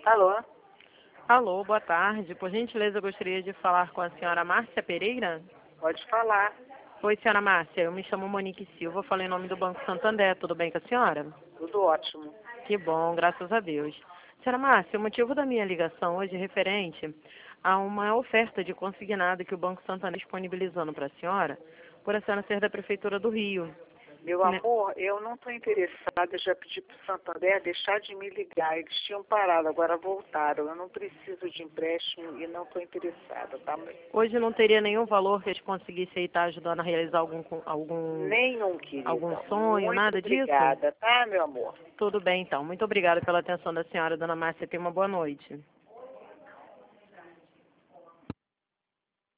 Alô? Alô, boa tarde. Por gentileza, eu gostaria de falar com a senhora Márcia Pereira. Pode falar. Oi, senhora Márcia. Eu me chamo Monique Silva, falei em nome do Banco Santander. Tudo bem com a senhora? Tudo ótimo. Que bom, graças a Deus. Senhora Márcia, o motivo da minha ligação hoje é referente a uma oferta de consignado que o Banco Santander está disponibilizando para a senhora, por a senhora ser da Prefeitura do Rio. Meu amor, eu não estou interessada. Eu já pedi para o Santander deixar de me ligar. Eles tinham parado, agora voltaram. Eu não preciso de empréstimo e não estou interessada, tá? Hoje não teria nenhum valor que eles conseguissem estar ajudando a realizar Nenhum, querida. algum sonho, Muito nada disso? obrigada, tá, meu amor? Tudo bem, então. Muito obrigada pela atenção da senhora, dona Márcia. Tenha uma boa noite.